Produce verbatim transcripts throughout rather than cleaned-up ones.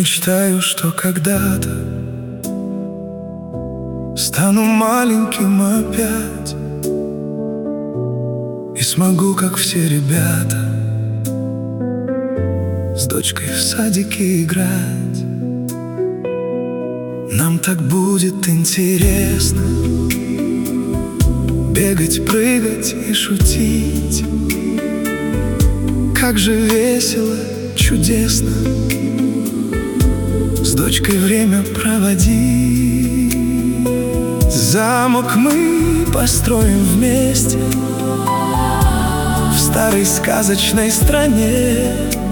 мечтаю, что когда-то стану маленьким опять и смогу, как все ребята, с дочкой в садике играть. Нам так будет интересно бегать, прыгать и шутить. Как же весело, чудесно с дочкой время проводить. Замок мы построим вместе в старой сказочной стране.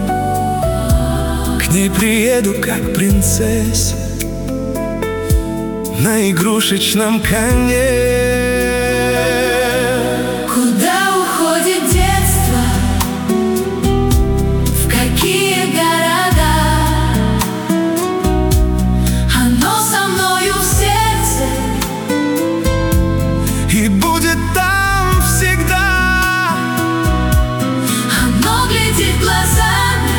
К ней приеду как принцессе на игрушечном коне. Куда уходит детство? В какие города? Оно со мною в сердце И будет там всегда. Оно глядит глазами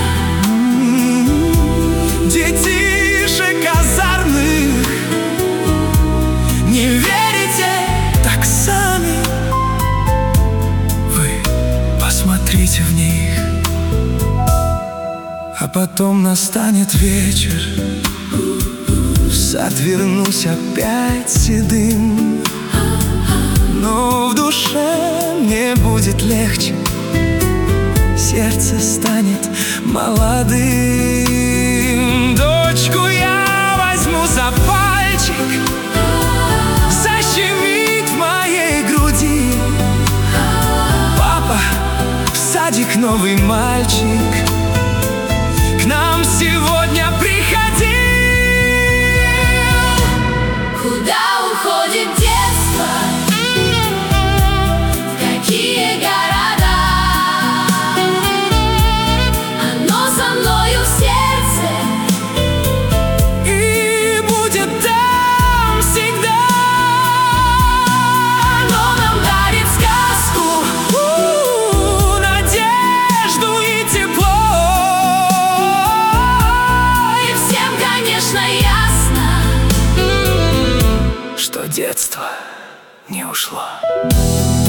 Детишек озорных. Не верите? Так сами вы посмотрите в них. А потом настанет вечер, в сад вернусь опять седым, но в душе мне будет легче, сердце станет молодым. Дочку я возьму за пальчик, защемит в моей груди. Папа, в садик новый мальчик к нам сегодня приходил. Куда уходит детство? В какие города? Оно со мною в сердце И будет там всегда. оно нам дарит сказку, У, надежду и тепло. и всем, конечно, ясно, Что детство не ушло.